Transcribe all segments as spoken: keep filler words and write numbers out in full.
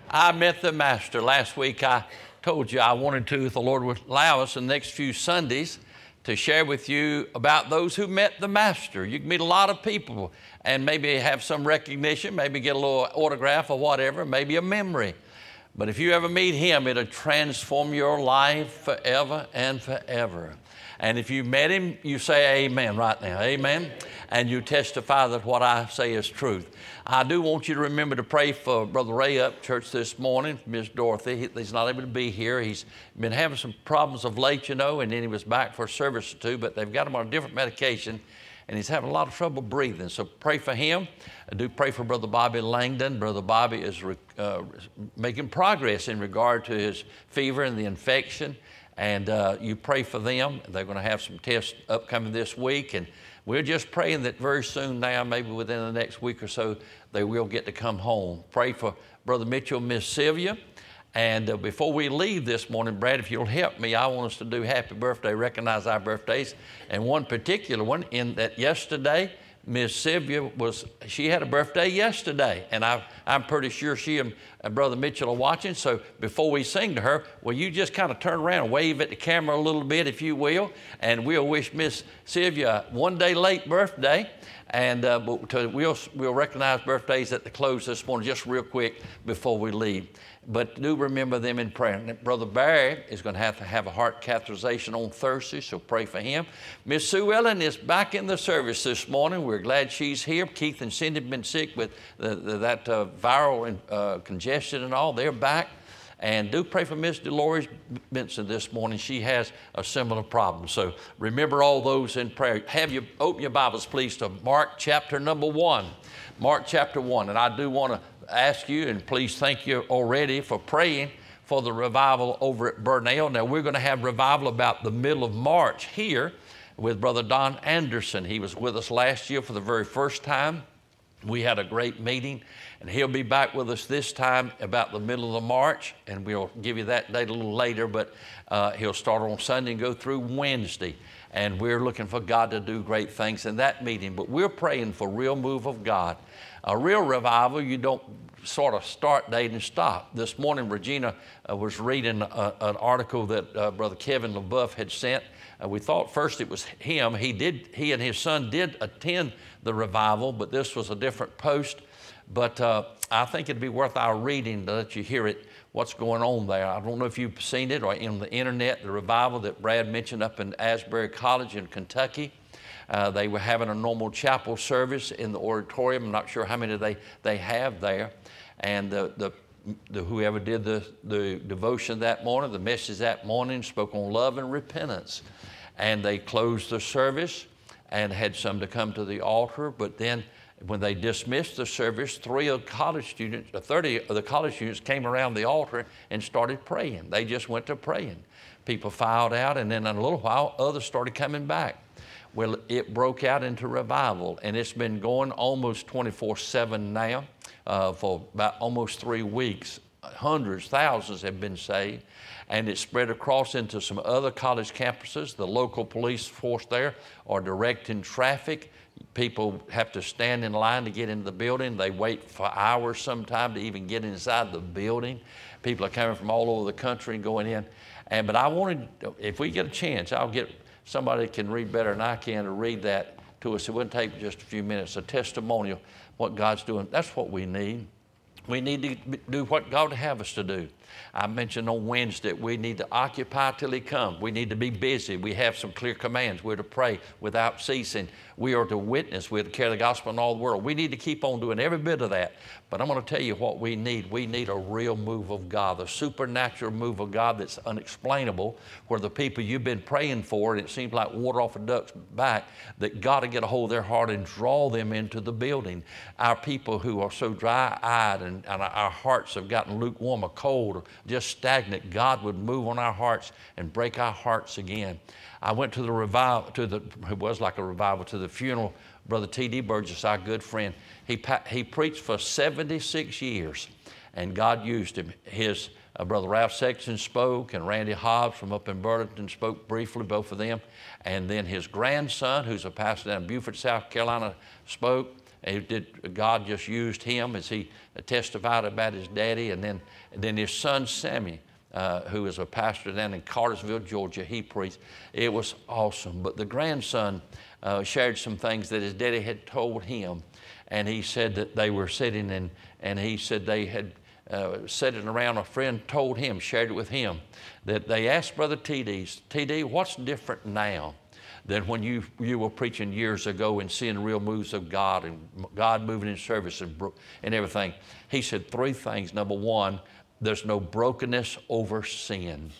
I met the Master. Last week I told you I wanted to, if the Lord would allow us, in the next few Sundays to share with you about those who met the Master. You can meet a lot of people and maybe have some recognition, maybe get a little autograph or whatever, maybe a memory. But if you ever meet Him, it'll transform your life forever and forever. And if you met Him, you say amen right now, amen. And you testify that what I say is truth. I do want you to remember to pray for Brother Ray up church this morning, Miss Dorothy. He, he's not able to be here. He's been having some problems of late, you know, and then he was back for a service or two, but they've got him on a different medication, and he's having a lot of trouble breathing. So pray for him. I do pray for Brother Bobby Langdon. Brother Bobby is uh, making progress in regard to his fever and the infection, and uh, you pray for them. They're going to have some tests upcoming this week, and we're just praying that very soon now, maybe within the next week or so, they will get to come home. Pray for Brother Mitchell, Miss Sylvia. And uh, before we leave this morning, Brad, if you'll help me, I want us to do happy birthday, recognize our birthdays. And one particular one, in that yesterday, Miss Sylvia was, she had a birthday yesterday. And I, I'm pretty sure she and uh, Brother Mitchell are watching. So before we sing to her, will you just kind of turn around and wave at the camera a little bit, if you will. And we'll wish Miss Sylvia a one day late birthday. And uh, to, we'll, we'll recognize birthdays at the close this morning, just real quick before we leave. But do remember them in prayer. And Brother Barry is going to have to have a heart catheterization on Thursday, so pray for him. Miss Sue Ellen is back in the service this morning. We're glad she's here. Keith and Cindy have been sick with the, the, that uh, viral uh, congestion and all. They're back. And do pray for Miss Dolores Benson this morning. She has a similar problem. So remember all those in prayer. Have you open your Bibles, please, to Mark chapter number one. Mark chapter one. And I do want to ask you, and please thank you already for praying for the revival over at Burnell. Now, we're going to have revival about the middle of March here with Brother Don Anderson. He was with us last year for the very first time. We had a great meeting, and he'll be back with us this time about the middle of March, and we'll give you that date a little later, but uh, he'll start on Sunday and go through Wednesday. And we're looking for God to do great things in that meeting. But we're praying for real move of God. A real revival, you don't sort of start date and stop. This morning, Regina uh, was reading a, an article that uh, Brother Kevin LaBeouf had sent. Uh, we thought first it was him. He did. He and his son did attend the revival, but this was a different post. But uh, I think it'd be worth our reading to let you hear it, what's going on there. I don't know if you've seen it or in the internet, the revival that Brad mentioned up in Asbury College in Kentucky. Uh, they were having a normal chapel service in the auditorium. I'm not sure how many they, they have there. And the, the, the whoever did the, the devotion that morning, the message that morning, spoke on love and repentance. And they closed the service and had some to come to the altar. But then when they dismissed the service, three of the college students, or thirty of the college students came around the altar and started praying. They just went to praying. People filed out, and then in a little while, others started coming back. Well, it broke out into revival, and it's been going almost twenty-four seven now uh, for about almost three weeks. Hundreds, thousands have been saved, and it's spread across into some other college campuses. The local police force there are directing traffic. People have to stand in line to get into the building. They wait for hours sometime to even get inside the building. People are coming from all over the country and going in. And but I wanted, if we get a chance, I'll get somebody that can read better than I can to read that to us. It wouldn't take just a few minutes, a testimonial, what God's doing. That's what we need. We need to do what God would have us to do. I mentioned on Wednesday, we need to occupy till He comes. We need to be busy. We have some clear commands. We're to pray without ceasing. We are to witness. We're to carry the gospel in all the world. We need to keep on doing every bit of that. But I'm going to tell you what we need. We need a real move of God, a supernatural move of God that's unexplainable, where the people you've been praying for, and it seems like water off a duck's back, that God to get a hold of their heart and draw them into the building. Our people who are so dry-eyed and, and our hearts have gotten lukewarm or cold or just stagnant, God would move on our hearts and break our hearts again. I went to the revival, to the, it was like a revival, to the funeral. Brother T D Burgess, our good friend, he, he preached for seventy-six years, and God used him. His uh, Brother Ralph Sexton spoke, and Randy Hobbs from up in Burlington spoke briefly, both of them. And then his grandson, who's a pastor down in Beaufort, South Carolina, spoke. It did, God just used him as he testified about his daddy. And then, and then his son, Sammy, uh, who is a pastor down in Cartersville, Georgia, he preached. It was awesome. But the grandson uh, shared some things that his daddy had told him. And he said that they were sitting and, and he said they had uh, sitting around, a friend told him, shared it with him, that they asked Brother T D, T D, what's different now than when you, you were preaching years ago and seeing real moves of God and God moving in service and, and everything? He said three things. Number one, there's no brokenness over sin.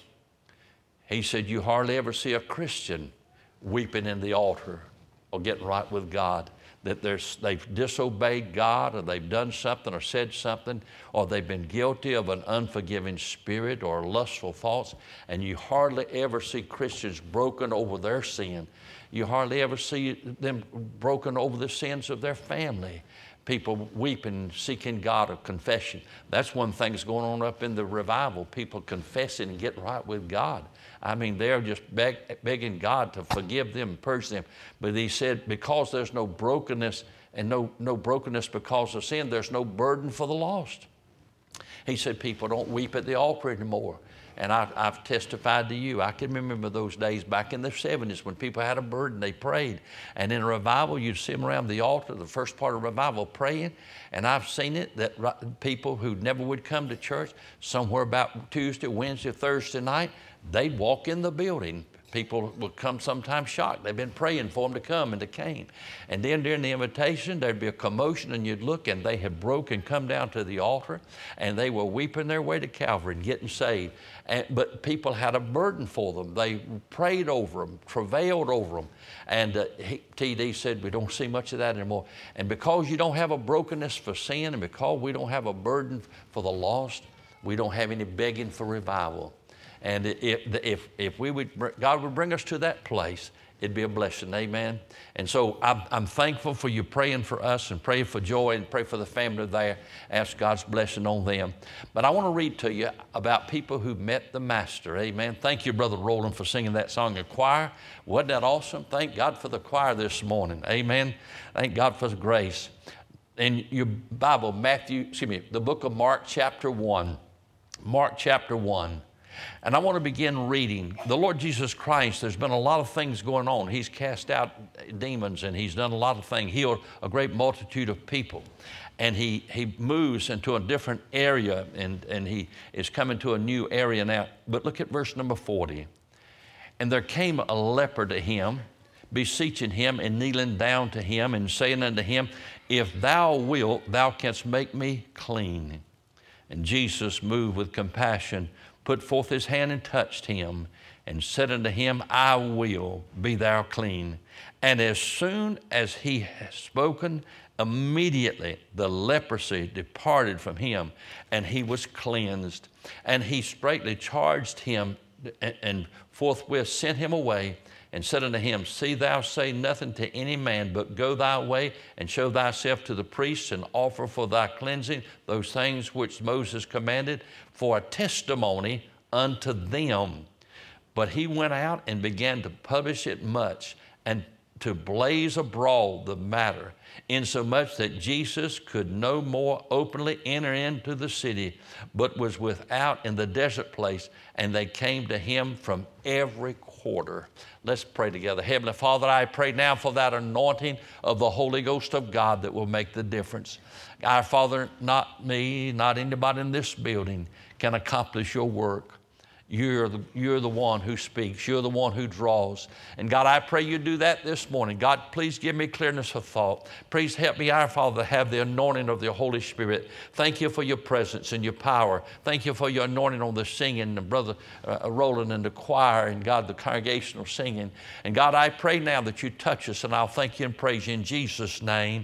He said you hardly ever see a Christian weeping in the altar or getting right with God, that there's, they've disobeyed God, or they've done something or said something, or they've been guilty of an unforgiving spirit or lustful thoughts, and you hardly ever see Christians broken over their sin. You hardly ever see them broken over the sins of their family. People weeping, seeking God of confession. That's one thing that's going on up in the revival, people confessing and getting right with God. I mean, they're just beg, begging God to forgive them, purge them. But he said, because there's no brokenness, and no, no brokenness because of sin, there's no burden for the lost. He said, people don't weep at the altar anymore. And I, I've testified to you. I can remember those days back in the seventies when people had a burden, they prayed. And in a revival, you'd see them around the altar, the first part of revival, praying. And I've seen it that people who never would come to church, somewhere about Tuesday, Wednesday, Thursday night, they'd walk in the building. People would come sometimes shocked. They've been praying for them to come, and they came. And then during the invitation, there'd be a commotion, and you'd look, and they had broke and come down to the altar, and they were weeping their way to Calvary and getting saved. And, but people had a burden for them. They prayed over them, travailed over them. And uh, he, T D said, we don't see much of that anymore. And because you don't have a brokenness for sin, and because we don't have a burden for the lost, we don't have any begging for revival. And if, if, if we would, God would bring us to that place, it'd be a blessing, amen? And so I'm, I'm thankful for you praying for us and praying for Joy and pray for the family there. Ask God's blessing on them. But I want to read to you about people who met the Master, amen? Thank you, Brother Roland, for singing that song in choir. Wasn't that awesome? Thank God for the choir this morning, amen? Thank God for His grace. In your Bible, Matthew, excuse me, the book of Mark chapter one, Mark chapter one. And I want to begin reading. The Lord Jesus Christ, there's been a lot of things going on. He's cast out demons, and He's done a lot of things, healed a great multitude of people. And he, he moves into a different area, and, and He is coming to a new area now. But look at verse number forty. And there came a leper to Him, beseeching Him and kneeling down to Him and saying unto Him, if thou wilt, thou canst make me clean. And Jesus, moved with compassion, put forth His hand and touched him, and said unto him, I will, be thou clean. And as soon as he had spoken, immediately the leprosy departed from him, and he was cleansed. And he straightly charged him, and forthwith sent him away, and said unto him, see thou say nothing to any man, but go thy way and show thyself to the priests, and offer for thy cleansing those things which Moses commanded, for a testimony unto them. But he went out and began to publish it much, and to blaze abroad the matter, insomuch that Jesus could no more openly enter into the city, but was without in the desert place, and they came to him from every quarter. Let's pray together. Heavenly Father, I pray now for that anointing of the Holy Ghost of God that will make the difference. Our Father, not me, not anybody in this building can accomplish your work. You're the, you're the one who speaks. You're the one who draws. And God, I pray you do that this morning. God, please give me clearness of thought. Please help me, our Father, to have the anointing of the Holy Spirit. Thank you for your presence and your power. Thank you for your anointing on the singing, and Brother uh, Roland and the choir, and God, the congregational singing. And God, I pray now that you touch us, and I'll thank you and praise you in Jesus' name.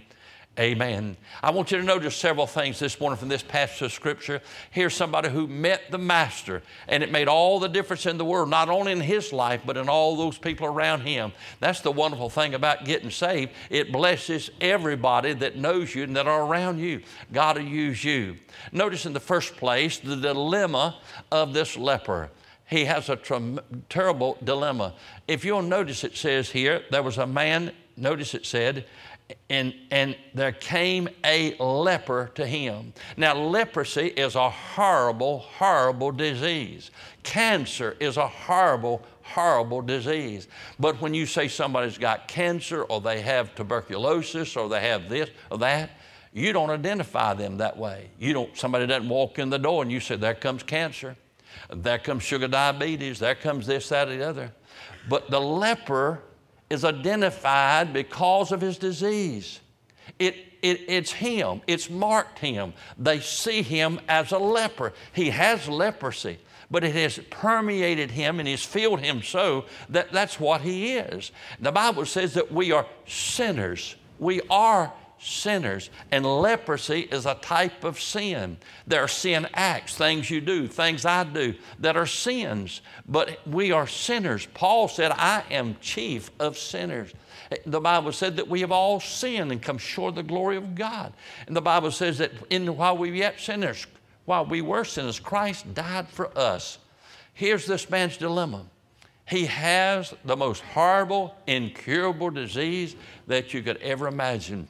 Amen. I want you to notice several things this morning from this passage of Scripture. Here's somebody who met the Master, and it made all the difference in the world, not only in his life, but in all those people around him. That's the wonderful thing about getting saved. It blesses everybody that knows you and that are around you. God will use you. Notice in the first place the dilemma of this leper. He has a ter- terrible dilemma. If you'll notice, it says here, there was a man, notice it said, And, and there came a leper to him. Now, leprosy is a horrible, horrible disease. Cancer is a horrible, horrible disease. But when you say somebody's got cancer, or they have tuberculosis, or they have this or that, you don't identify them that way. You don't, somebody doesn't walk in the door and you say, there comes cancer, there comes sugar diabetes, there comes this, that, or the other. But the leper is identified because of his disease. It, it, it's him. It's marked him. They see him as a leper. He has leprosy, but it has permeated him and has filled him so that that's what he is. The Bible says that we are sinners. We are sinners, and leprosy is a type of sin. There are sin acts, things you do, things I do that are sins, but we are sinners. Paul said, I am chief of sinners. The Bible said that we have all sinned and come short of the glory of God. And the Bible says that in, while we were yet sinners, while we were sinners, Christ died for us. Here's this man's dilemma. He has the most horrible, incurable disease that you could ever imagine.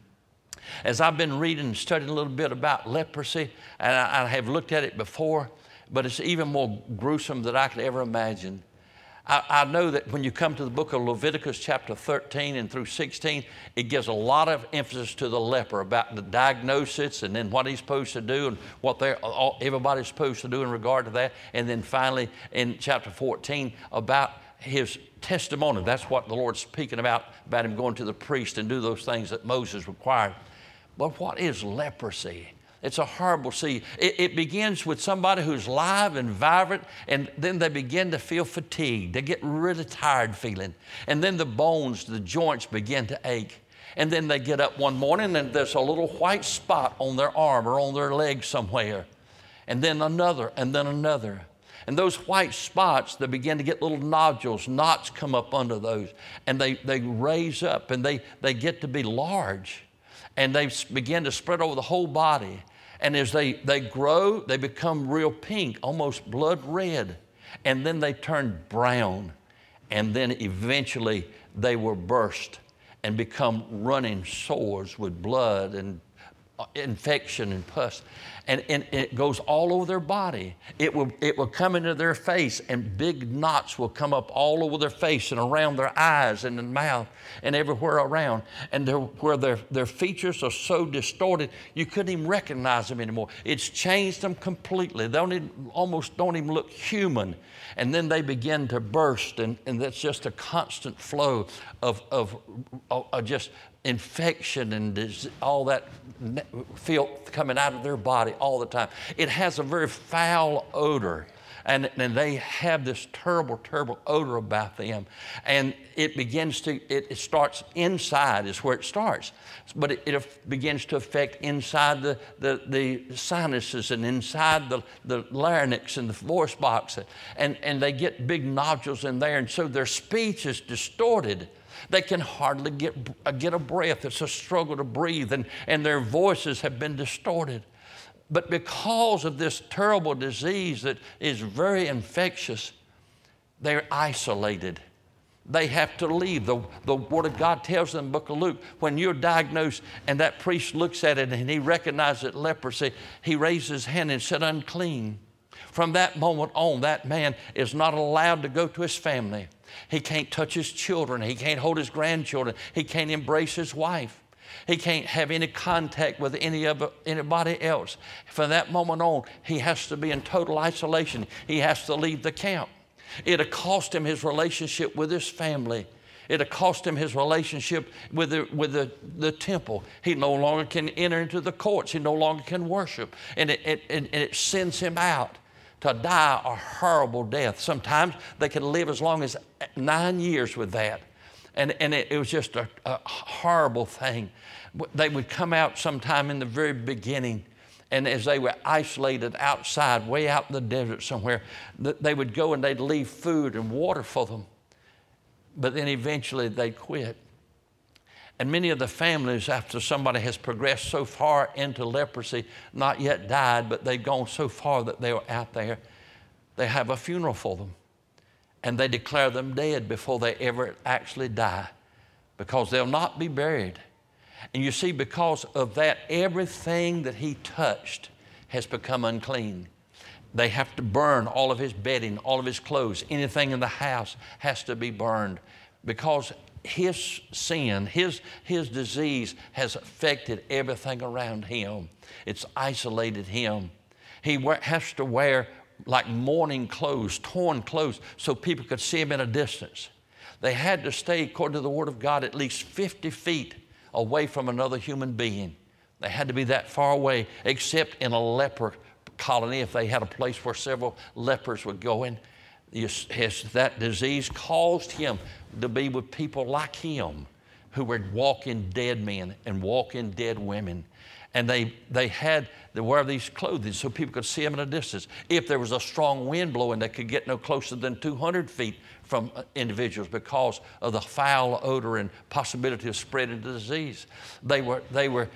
As I've been reading and studying a little bit about leprosy, and I, I have looked at it before, but it's even more gruesome than I could ever imagine. I, I know that when you come to the book of Leviticus chapter thirteen and through sixteen, it gives a lot of emphasis to the leper about the diagnosis and then what he's supposed to do and what they're, all, everybody's supposed to do in regard to that. And then finally in chapter fourteen about his testimony. That's what the Lord's speaking about, about him going to the priest and do those things that Moses required. But what is leprosy? It's a horrible disease. It, it begins with somebody who's live and vibrant, and then they begin to feel fatigued. They get really tired feeling. And then the bones, the joints begin to ache. And then they get up one morning and there's a little white spot on their arm or on their leg somewhere. And then another, and then another. And those white spots, they begin to get little nodules, knots come up under those, and they, they raise up and they, they get to be large. And they begin to spread over the whole body. And as they, they grow, they become real pink, almost blood red. And then they turn brown. And then eventually they will burst and become running sores with blood and infection and pus. And, and it goes all over their body. It will, it will come into their face, and big knots will come up all over their face and around their eyes and the mouth and everywhere around. And where their, their features are so distorted, you couldn't even recognize them anymore. It's changed them completely. They don't even, almost don't even look human. And then they begin to burst, and, and that's just a constant flow of, of, of, of just infection and disease, all that filth coming out of their body all the time. It has a very foul odor, and, and they have this terrible, terrible odor about them. And it begins to, it, it starts inside is where it starts, but it, it begins to affect inside the, the, the sinuses and inside the, the larynx and the voice box. And, and they get big nodules in there, and so their speech is distorted. They can hardly get, get a breath. It's a struggle to breathe, and, and their voices have been distorted. But because of this terrible disease that is very infectious, they're isolated. They have to leave. The, the Word of God tells them in the book of Luke, when you're diagnosed and that priest looks at it and he recognizes it leprosy, he raises his hand and said, unclean. From that moment on, that man is not allowed to go to his family. He can't touch his children. He can't hold his grandchildren. He can't embrace his wife. He can't have any contact with any of anybody else. From that moment on, he has to be in total isolation. He has to leave the camp. It'll cost him his relationship with his family. It'll cost him his relationship with the, with the, the temple. He no longer can enter into the courts. He no longer can worship. And it, it, and it sends him out to die a horrible death. Sometimes they could live as long as nine years with that. And, and it, it was just a, a horrible thing. They would come out sometime in the very beginning, and as they were isolated outside, way out in the desert somewhere, they would go and they'd leave food and water for them. But then eventually they'd quit. And many of the families, after somebody has progressed so far into leprosy, not yet died, but they've gone so far that they were out there, they have a funeral for them. And they declare them dead before they ever actually die, because they'll not be buried. And you see, because of that, everything that he touched has become unclean. They have to burn all of his bedding, all of his clothes. Anything in the house has to be burned because his sin, his, his disease has affected everything around him. It's isolated him. He has to wear like mourning clothes, torn clothes, so people could see him in a distance. They had to stay, according to the Word of God, at least fifty feet away from another human being. They had to be that far away, except in a leper colony, if they had a place where several lepers were going. His, that disease caused him to be with people like him who were walking dead men and walking dead women. And they, they had to wear these clothing so people could see them in a distance. If there was a strong wind blowing, they could get no closer than two hundred feet from individuals because of the foul odor and possibility of spreading the disease. They were, they were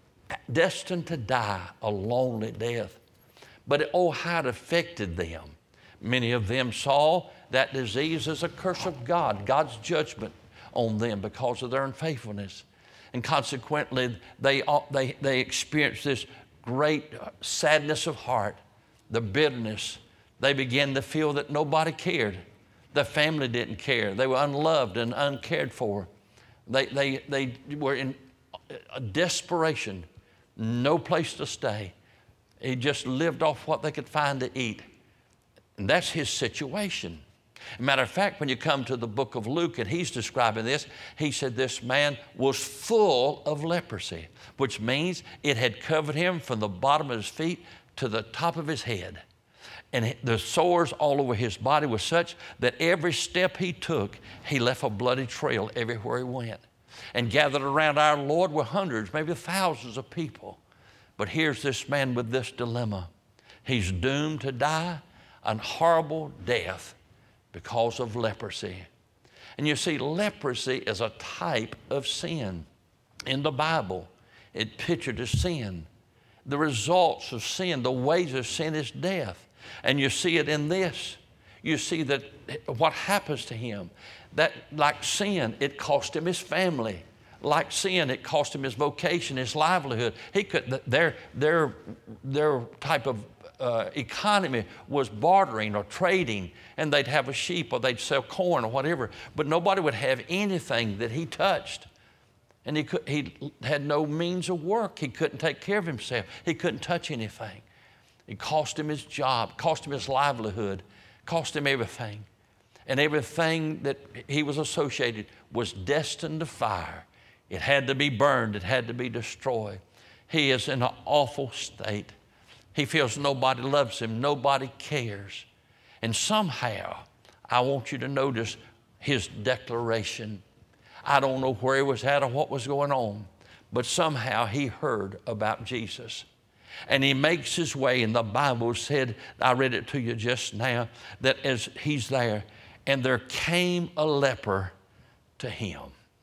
destined to die a lonely death. But oh, how it affected them. Many of them saw that disease as a curse of God, God's judgment on them because of their unfaithfulness. And consequently, they, they, they experienced this great sadness of heart, the bitterness. They began to feel that nobody cared. The family didn't care. They were unloved and uncared for. They, they, they were in a desperation, no place to stay. He just lived off what they could find to eat. And that's his situation. As a matter of fact, when you come to the book of Luke and he's describing this, he said this man was full of leprosy, which means it had covered him from the bottom of his feet to the top of his head. And the sores all over his body were such that every step he took, he left a bloody trail everywhere he went. And gathered around our Lord were hundreds, maybe thousands of people. But here's this man with this dilemma. He's doomed to die a horrible death because of leprosy. And you see, leprosy is a type of sin. In the Bible, it pictured as sin. The results of sin, the wages of sin is death. And you see it in this. You see that what happens to him, that like sin, it cost him his family. Like sin, it cost him his vocation, his livelihood. He could, their, their, their type of uh, economy was bartering or trading, and they'd have a sheep or they'd sell corn or whatever, but nobody would have anything that he touched. And he, could, he had no means of work. He couldn't take care of himself. He couldn't touch anything. It cost him his job, cost him his livelihood, cost him everything. And everything that he was associated was destined to fire. It had to be burned. It had to be destroyed. He is in an awful state. He feels nobody loves him. Nobody cares. And somehow, I want you to notice his declaration. I don't know where he was at or what was going on, but somehow he heard about Jesus. And he makes his way, and the Bible said, I read it to you just now, that as he's there, and there came a leper to him,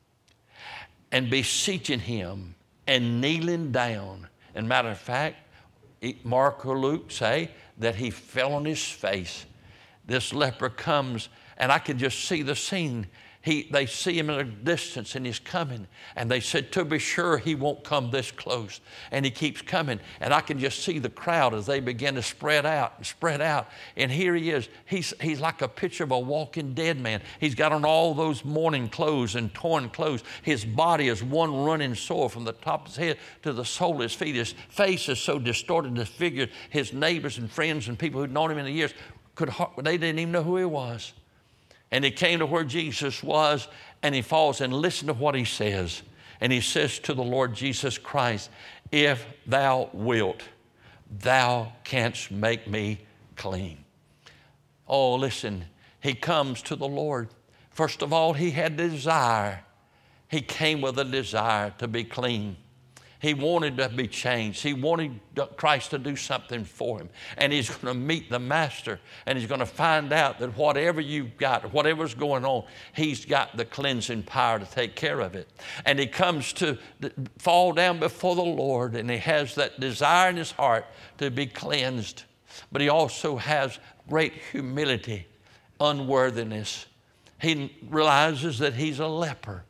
and beseeching him and kneeling down. And matter of fact, Mark or Luke say that he fell on his face. This leper comes, and I can just see the scene. He, they see him at a distance, and he's coming. And they said, to be sure, he won't come this close. And he keeps coming. And I can just see the crowd as they begin to spread out and spread out. And here he is. He's, he's like a picture of a walking dead man. He's got on all those mourning clothes and torn clothes. His body is one running sore from the top of his head to the sole of his feet. His face is so distorted and disfigured. His neighbors and friends and people who'd known him in the years, could, they didn't even know who he was. And he came to where Jesus was, and he falls and listen to what he says. And he says to the Lord Jesus Christ, if thou wilt, thou canst make me clean. Oh, listen, he comes to the Lord. First of all, he had desire. He came with a desire to be clean. He wanted to be changed. He wanted Christ to do something for him. And he's going to meet the Master, and he's going to find out that whatever you've got, whatever's going on, he's got the cleansing power to take care of it. And he comes to fall down before the Lord, and he has that desire in his heart to be cleansed. But he also has great humility, unworthiness. He realizes that he's a leper.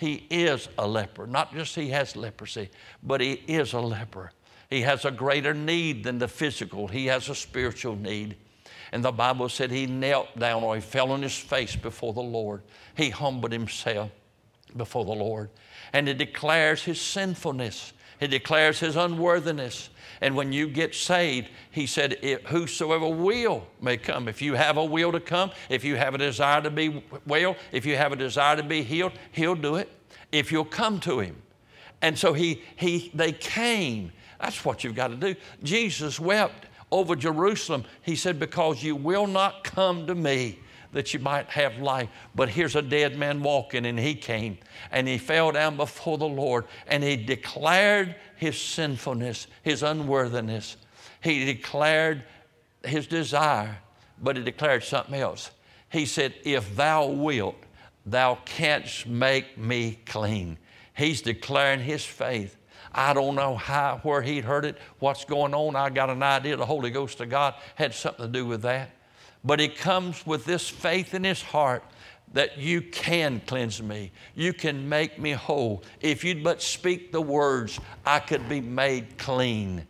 he is a leper. Not just he has leprosy, but he is a leper. He has a greater need than the physical. He has a spiritual need. And the Bible said he knelt down, or he fell on his face before the Lord. He humbled himself before the Lord. And he declares his sinfulness. He declares his unworthiness. And when you get saved, he said, whosoever will may come. If you have a will to come, if you have a desire to be well, if you have a desire to be healed, he'll do it if you'll come to him. And so he, he, they came. That's what you've got to do. Jesus wept over Jerusalem. He said, because you will not come to me that you might have life. But here's a dead man walking, and he came, and he fell down before the Lord, and he declared his sinfulness, his unworthiness. He declared his desire, but he declared something else. He said, if thou wilt, thou canst make me clean. He's declaring his faith. I don't know how, where he'd heard it, what's going on. I got an idea the Holy Ghost of God had something to do with that. But he comes with this faith in his heart that you can cleanse me. You can make me whole. If you'd but speak the words, I could be made clean.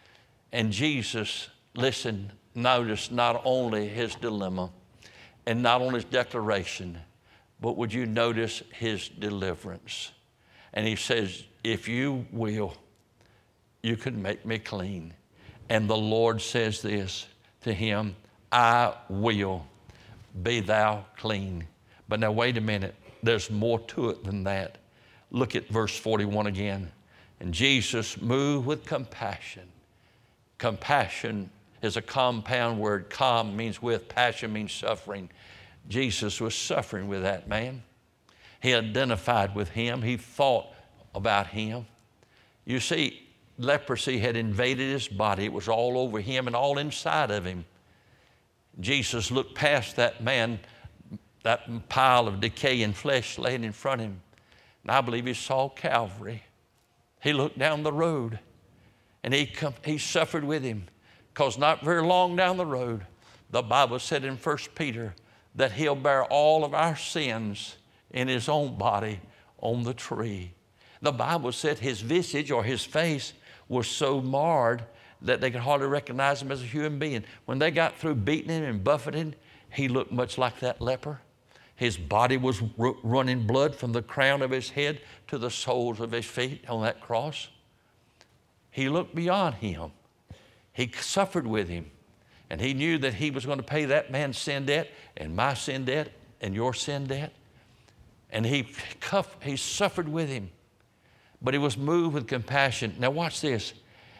And Jesus, listen, notice not only his dilemma and not only his declaration, but would you notice his deliverance? And he says, if you will, you can make me clean. And the Lord says this to him, I will, be thou clean. But now wait a minute, there's more to it than that. Look at verse forty-one again. And Jesus moved with compassion. Compassion is a compound word. Com means with, passion means suffering. Jesus was suffering with that man. He identified with him. He thought about him. You see, leprosy had invaded his body. It was all over him and all inside of him. Jesus looked past that man, that pile of decaying flesh laying in front of him. And I believe he saw Calvary. He looked down the road, and he, come, he suffered with him. Because not very long down the road, the Bible said in First Peter that he'll bear all of our sins in his own body on the tree. The Bible said his visage, or his face, was so marred that they could hardly recognize him as a human being. When they got through beating him and buffeting him, he looked much like that leper. His body was r- running blood from the crown of his head to the soles of his feet on that cross. He looked beyond him. He suffered with him. And he knew that he was going to pay that man's sin debt and my sin debt and your sin debt. And he, cuffed, he suffered with him. But he was moved with compassion. Now watch this.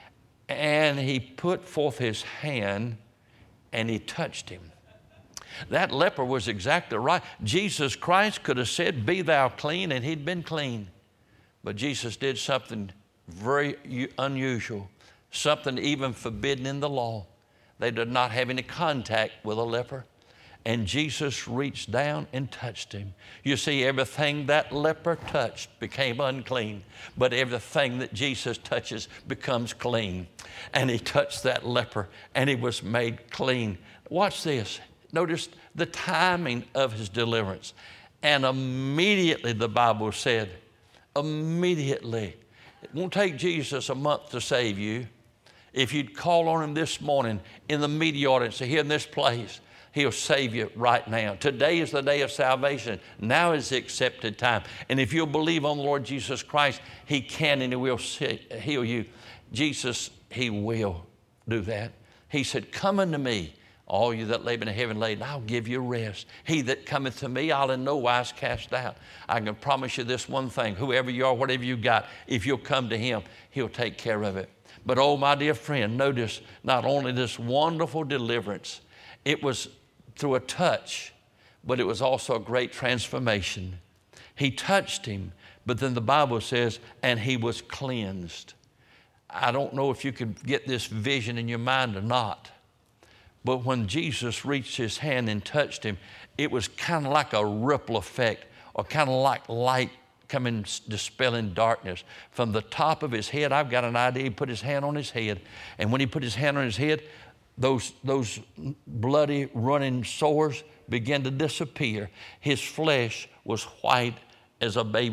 And he put forth his hand and he touched him. That leper was exactly right. Jesus Christ could have said, be thou clean, and he'd been clean. But Jesus did something very unusual, something even forbidden in the law. They did not have any contact with a leper. And Jesus reached down and touched him. You see, everything that leper touched became unclean, but everything that Jesus touches becomes clean. And he touched that leper, and he was made clean. Watch this. Notice the timing of his deliverance. And immediately, the Bible said, immediately. It won't take Jesus a month to save you. If you'd call on him this morning in the media audience here in this place, he'll save you right now. Today is the day of salvation. Now is the accepted time. And if you'll believe on the Lord Jesus Christ, he can and he will heal you. Jesus, he will do that. He said, come unto me, all you that labor and heavy laden, I'll give you rest. He that cometh to me, I'll in no wise cast out. I can promise you this one thing, whoever you are, whatever you got, if you'll come to him, he'll take care of it. But oh, my dear friend, notice not only this wonderful deliverance, it was through a touch, but it was also a great transformation. He touched him, but then the Bible says, and he was cleansed. I don't know if you can get this vision in your mind or not, but when Jesus reached his hand and touched him, it was kind of like a ripple effect, or kind of like light coming, dispelling darkness. From the top of his head, I've got an idea, he put his hand on his head, and when he put his hand on his head, those, those bloody running sores began to disappear. His flesh was white as a baby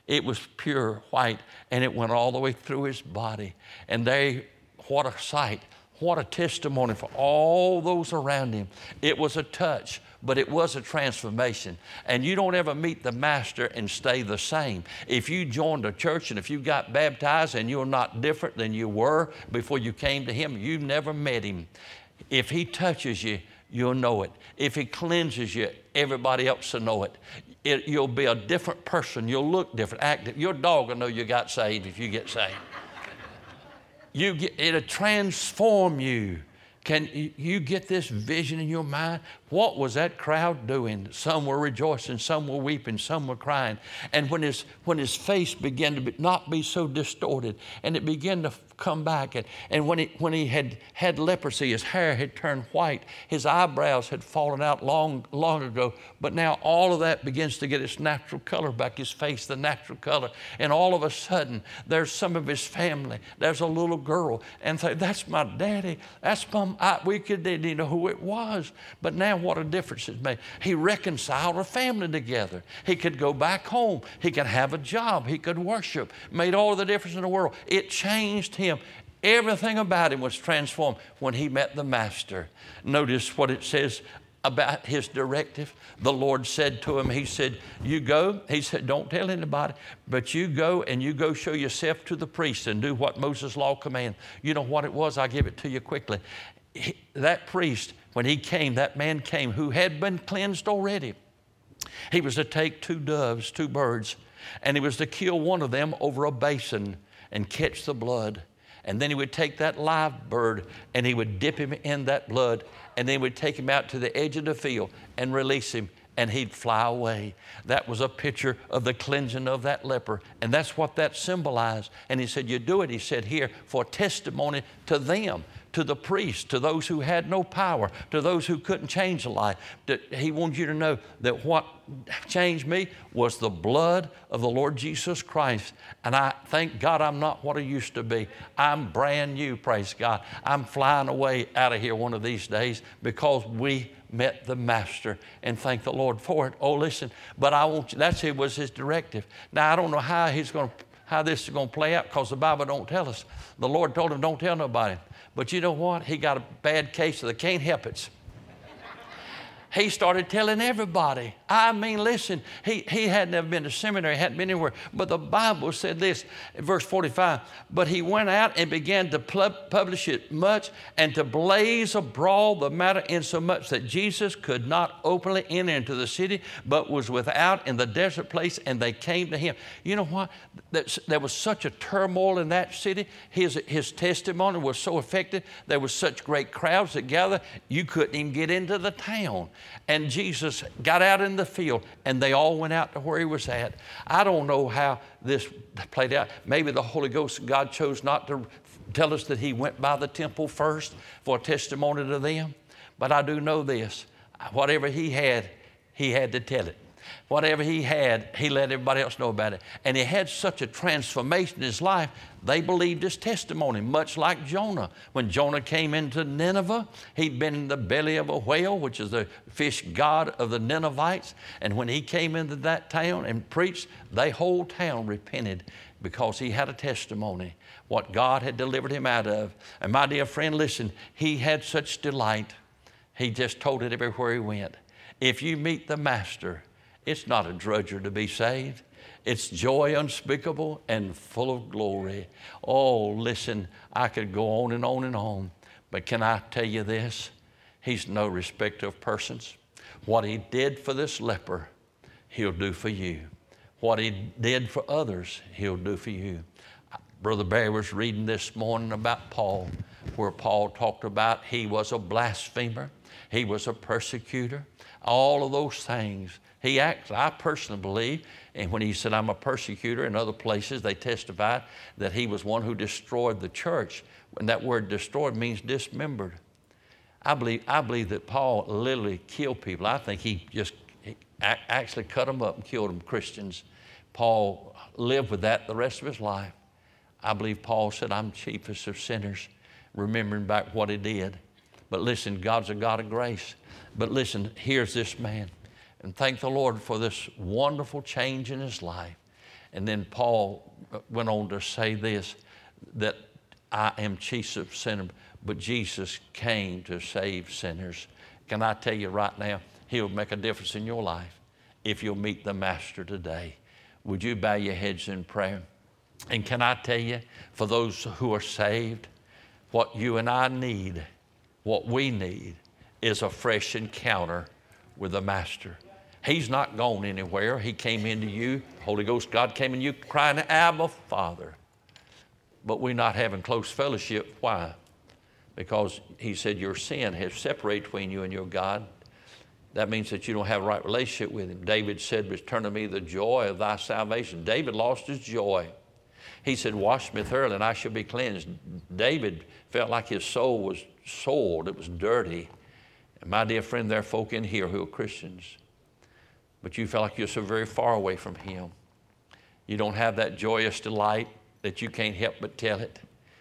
It was pure white, and it went all the way through his body. And they, what a sight, what a testimony for all those around him. It was a touch, but it was a transformation. And you don't ever meet the Master and stay the same. If you joined a church and if you got baptized and you're not different than you were before you came to him, you've never met him. If he touches you, you'll know it. If he cleanses you, everybody else will know it. It, you'll be a different person. You'll look different, act different. Your dog will know you got saved if you get saved. You get, it'll transform you. Can you get this vision in your mind? What was that crowd doing? Some were rejoicing, some were weeping, some were crying. And when his, when his face began to be, not be so distorted, and it began to come back, and, and when, he, when he had had leprosy, his hair had turned white, his eyebrows had fallen out long, long ago, but now all of that begins to get its natural color back, his face, the natural color. And all of a sudden, there's some of his family. There's a little girl, and say, that's my daddy, that's my I, we could, didn't know who it was. But now what a difference it made. He reconciled a family together. He could go back home. He could have a job. He could worship. Made all the difference in the world. It changed him. Everything about him was transformed when he met the Master. Notice what it says about his directive. The Lord said to him, he said, you go. He said, don't tell anybody, but you go and you go show yourself to the priest and do what Moses' law commands. You know what it was? I'll give it to you quickly. He, that priest, when he came, that man came who had been cleansed already. He was to take two doves, two birds, and he was to kill one of them over a basin and catch the blood. And then he would take that live bird and he would dip him in that blood, and then he would take him out to the edge of the field and release him, and he'd fly away. That was a picture of the cleansing of that leper, and that's what that symbolized. And he said, you do it, he said, here for testimony to them, to the priests, to those who had no power, to those who couldn't change a life. He wanted you to know that what changed me was the blood of the Lord Jesus Christ. And I thank God I'm not what I used to be. I'm brand new, praise God. I'm flying away out of here one of these days because we met the Master, and thank the Lord for it. Oh, listen, but I want you, that's it was his directive. Now, I don't know how he's going to, how this is going to play out, because the Bible don't tell us. The Lord told him, don't tell nobody. But you know what? He got a bad case of the can't help it. He started telling everybody. I mean, listen, he, he had never been to seminary, hadn't been anywhere. But the Bible said this in verse forty-five, but he went out and began to publish it much and to blaze abroad the matter, insomuch that Jesus could not openly enter into the city, but was without in the desert place, and they came to him. You know what? There was such a turmoil in that city. His, his testimony was so effective. There was such great crowds that gathered, you couldn't even get into the town. And Jesus got out in the field, and they all went out to where he was at. I don't know how this played out. Maybe the Holy Ghost, God chose not to tell us that he went by the temple first for a testimony to them. But I do know this. Whatever he had, he had to tell it. Whatever he had, he let everybody else know about it. And he had such a transformation in his life, they believed his testimony, much like Jonah. When Jonah came into Nineveh, he'd been in the belly of a whale, which is the fish god of the Ninevites. And when he came into that town and preached, the whole town repented because he had a testimony, what God had delivered him out of. And my dear friend, listen, he had such delight. He just told it everywhere he went. If you meet the Master, it's not a drudger to be saved. It's joy unspeakable and full of glory. Oh, listen, I could go on and on and on. But can I tell you this? He's no respecter of persons. What he did for this leper, he'll do for you. What he did for others, he'll do for you. Brother Barry was reading this morning about Paul, where Paul talked about he was a blasphemer. He was a persecutor. All of those things. He acts, I personally believe, and when he said, I'm a persecutor, in other places they testified that he was one who destroyed the church. And that word destroyed means dismembered. I believe, I believe that Paul literally killed people. I think he just he actually cut them up and killed them, Christians. Paul lived with that the rest of his life. I believe Paul said, I'm chiefest of sinners, remembering back what he did. But listen, God's a God of grace. But listen, here's this man. And thank the Lord for this wonderful change in his life. And then Paul went on to say this, that I am chief of sinners, but Jesus came to save sinners. Can I tell you right now, he'll make a difference in your life if you'll meet the Master today. Would you bow your heads in prayer? And can I tell you, for those who are saved, what you and I need, what we need, is a fresh encounter with the Master. He's not gone anywhere. He came into you. Holy Ghost, God came in you crying, Abba, Father. But we're not having close fellowship. Why? Because he said your sin has separated between you and your God. That means that you don't have a right relationship with him. David said, return to me the joy of thy salvation. David lost his joy. He said, wash me thoroughly and I shall be cleansed. David felt like his soul was soiled. It was dirty. And my dear friend, there are folk in here who are Christians, but you feel like you're so very far away from him. You don't have that joyous delight that you can't help but tell it.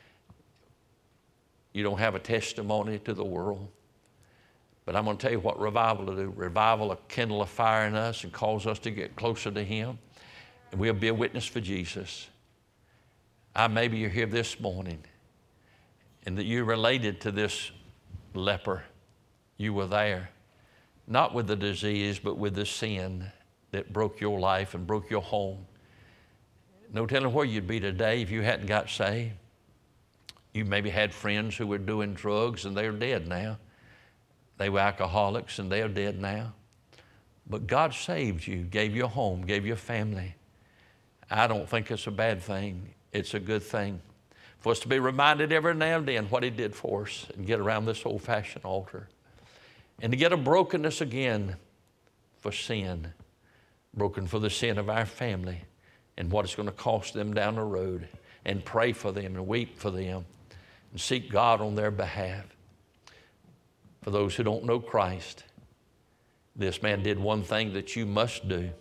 You don't have a testimony to the world. But I'm going to tell you what revival will do. Revival will kindle a fire in us and cause us to get closer to him. And we'll be a witness for Jesus. I, maybe you're here this morning and that you're related to this leper. You were there, not with the disease, but with the sin that broke your life and broke your home. No telling where you'd be today if you hadn't got saved. You maybe had friends who were doing drugs and they're dead now. They were alcoholics and they're dead now. But God saved you, gave you a home, gave you a family. I don't think it's a bad thing. It's a good thing for us to be reminded every now and then what he did for us and get around this old-fashioned altar. And to get a brokenness again for sin, broken for the sin of our family and what it's going to cost them down the road, and pray for them and weep for them and seek God on their behalf. For those who don't know Christ, this man did one thing that you must do.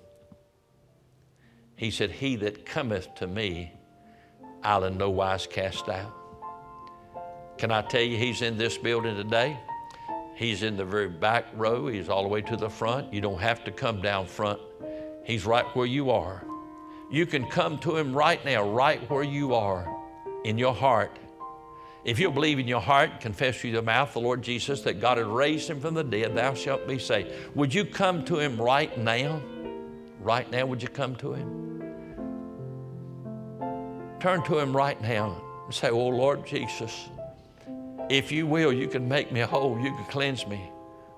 He said, he that cometh to me, I'll in no wise cast out. Can I tell you, he's in this building today. He's in the very back row. He's all the way to the front. You don't have to come down front. He's right where you are. You can come to him right now, right where you are, in your heart. If you'll believe in your heart, confess with your mouth the Lord Jesus, that God had raised him from the dead, thou shalt be saved. Would you come to him right now? Right now, would you come to him? Turn to him right now and say, oh, Lord Jesus, if you will, you can make me whole. You can cleanse me.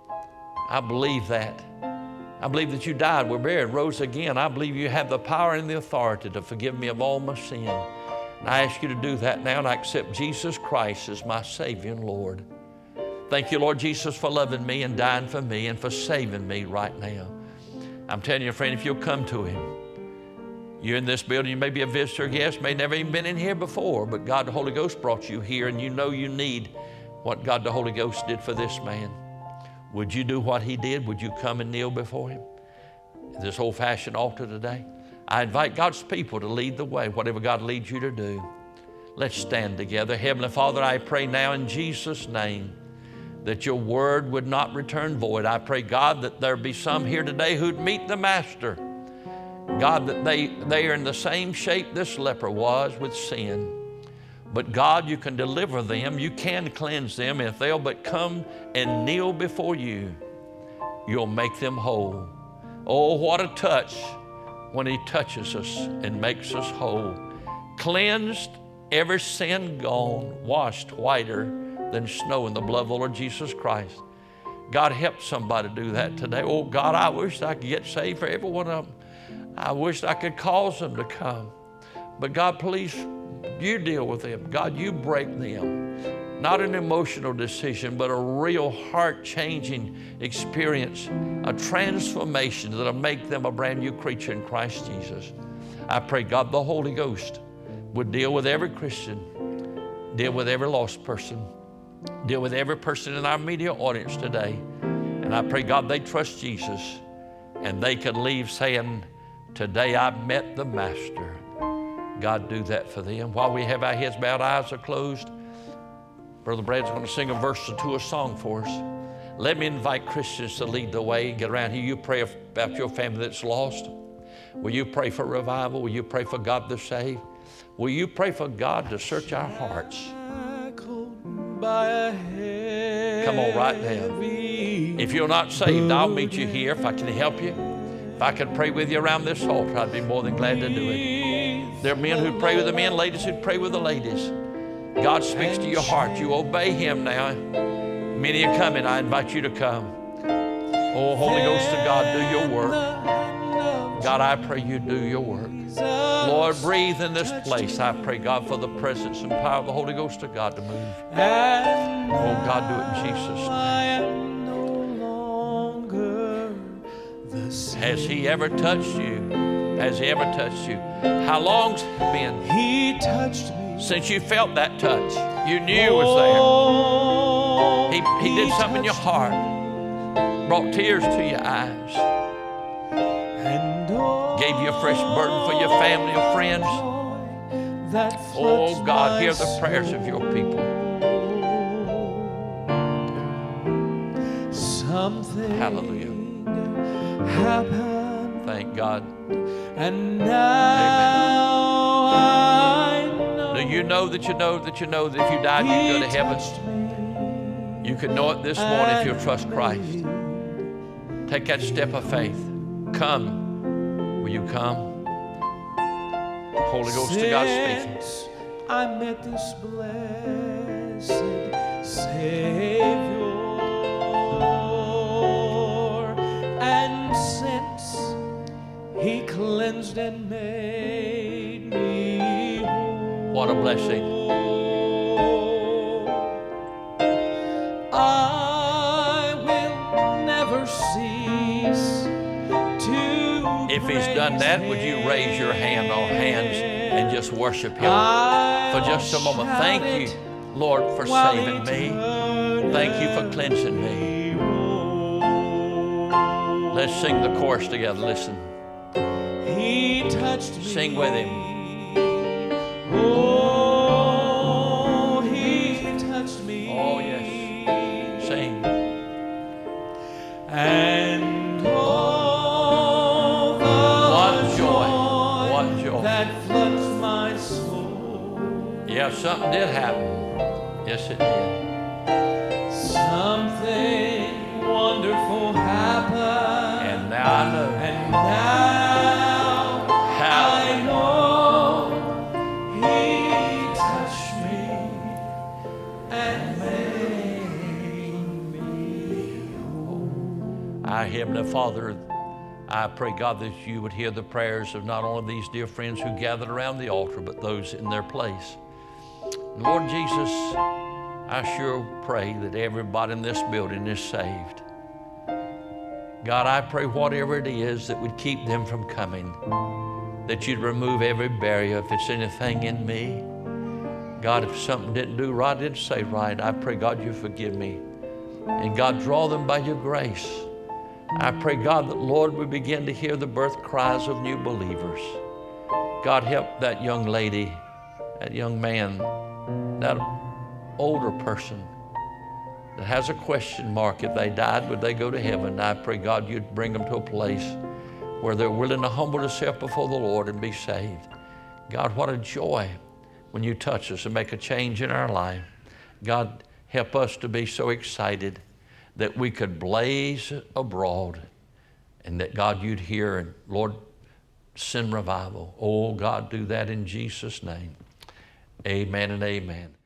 I believe that. I believe that you died, were buried, rose again. I believe you have the power and the authority to forgive me of all my sin. And I ask you to do that now, and I accept Jesus Christ as my Savior and Lord. Thank you, Lord Jesus, for loving me and dying for me and for saving me right now. I'm telling you, friend, if you'll come to him, you're in this building, you may be a visitor, guest, may never even been in here before, but God the Holy Ghost brought you here, and you know you need what God the Holy Ghost did for this man. Would you do what he did? Would you come and kneel before him at this old-fashioned altar today? I invite God's people to lead the way, whatever God leads you to do. Let's stand together. Heavenly Father, I pray now in Jesus' name that your word would not return void. I pray, God, that there be some here today who'd meet the Master. God, that they, they are in the same shape this leper was with sin. But God, you can deliver them. You can cleanse them. If they'll but come and kneel before you, you'll make them whole. Oh, what a touch when he touches us and makes us whole. Cleansed, every sin gone, washed whiter than snow in the blood of the Lord Jesus Christ. God, help somebody do that today. Oh, God, I wish I could get saved for every one of them. I wish I could cause them to come. But God, please, you deal with them. God, you break them. Not an emotional decision, but a real heart-changing experience, a transformation that'll make them a brand new creature in Christ Jesus. I pray, God, the Holy Ghost would deal with every Christian, deal with every lost person, deal with every person in our media audience today. And I pray, God, they trust Jesus and they could leave saying, today I met the Master. God, do that for them. While we have our heads bowed, eyes are closed, Brother Brad's going to sing a verse or two, a song for us. Let me invite Christians to lead the way. Get around here. You pray about your family that's lost. Will you pray for revival? Will you pray for God to save? Will you pray for God to search our hearts? Come on right now. If you're not saved, I'll meet you here. If I can help you, if I can pray with you around this altar, I'd be more than glad to do it. There are men who pray with the men, ladies who pray with the ladies. God speaks to your heart. You obey Him now. Many are coming. I invite you to come. Oh, Holy Ghost of God, do your work. God, I pray you do your work. Lord, breathe in this place. I pray, God, for the presence and power of the Holy Ghost of God to move. Oh, God, do it in Jesus' name. Has He ever touched you? Has He ever touched you? How long's it been He touched me since you felt that touch? You knew it was there. He, he did something in your heart, brought tears to your eyes, gave you a fresh burden for your family or friends. Oh, God, hear the prayers of your people. Something Hallelujah. happened, Thank God. and now I know. Do you know that you know that you know that if you died, you'd go to heaven? You can know it this morning if you'll trust Christ. Take that step of faith. Come. Will you come? Holy Ghost of God speaking. Since I met this blessed Savior, and since He cleansed and made me whole, What a blessing. I will never cease to If He's done that, would you raise your hand on hands and just worship Him for just a moment? Thank you, Lord, for saving me. Thank you for cleansing me. Let's sing the chorus together. Listen. He touched me. Sing with Him. Oh, He touched me. Oh, yes. Sing. And oh, the What joy. What joy. that floods my soul. Yeah, something did happen. Yes, it did. Something wonderful happened. And now I know. And now How I know He touched me and made me whole. Our Heavenly Father, I pray, God, that you would hear the prayers of not only these dear friends who gathered around the altar, but those in their place. Lord Jesus, I sure pray that everybody in this building is saved. God, I pray whatever it is that would keep them from coming, that you'd remove every barrier. If it's anything in me, God, if something didn't do right, didn't say right, I pray, God, you forgive me. And God, draw them by your grace. I pray, God, that, Lord, we begin to hear the birth cries of new believers. God, help that young lady, that young man, that older person that has a question mark. If they died, would they go to heaven? I pray, God, you'd bring them to a place where they're willing to humble themselves before the Lord and be saved. God, what a joy when you touch us and make a change in our life. God, help us to be so excited that we could blaze abroad and that, God, you'd hear and, Lord, send revival. Oh, God, do that in Jesus' name. Amen and amen.